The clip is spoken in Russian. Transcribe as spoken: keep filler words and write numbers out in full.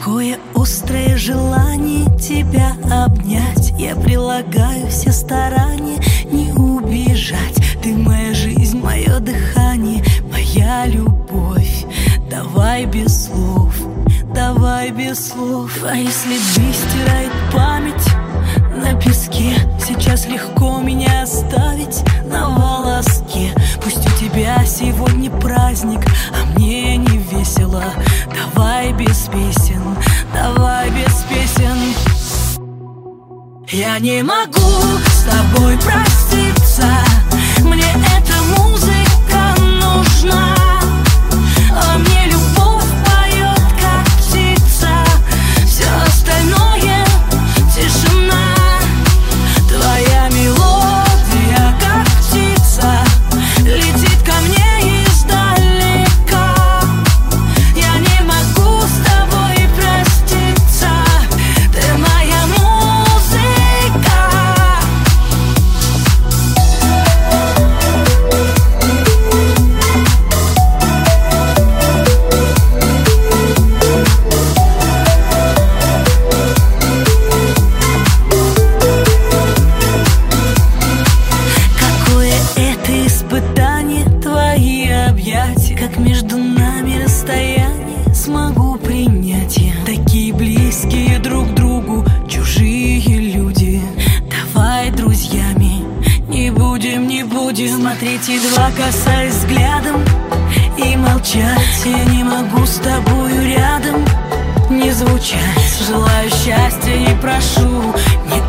Какое острое желание тебя обнять. Я прилагаю все старания не убежать. Ты моя жизнь, мое дыхание, моя любовь. Давай без слов, давай без слов. Твои следы стирают память на песке. Сейчас легко меня оставить на волоске. Пусть у тебя сегодня праздник, а мне не весело. Давай без песен, давай без песен. Я не могу с тобой проститься. Мне эта музыка нужна. А мне любовь поет, как птица. Все остальное тишина. Твоя мелодия, как птица, летит ко мне издалека. Я не могу с тобой проститься. Ты моя музыка. Испытание, твои объятия, как между нами расстояние смогу принять я. Такие близкие друг другу чужие люди. Давай друзьями не будем, не будем смотреть едва касаясь взглядом и молчать. Я не могу с тобою рядом не звучать. Желаю счастья и прошу, не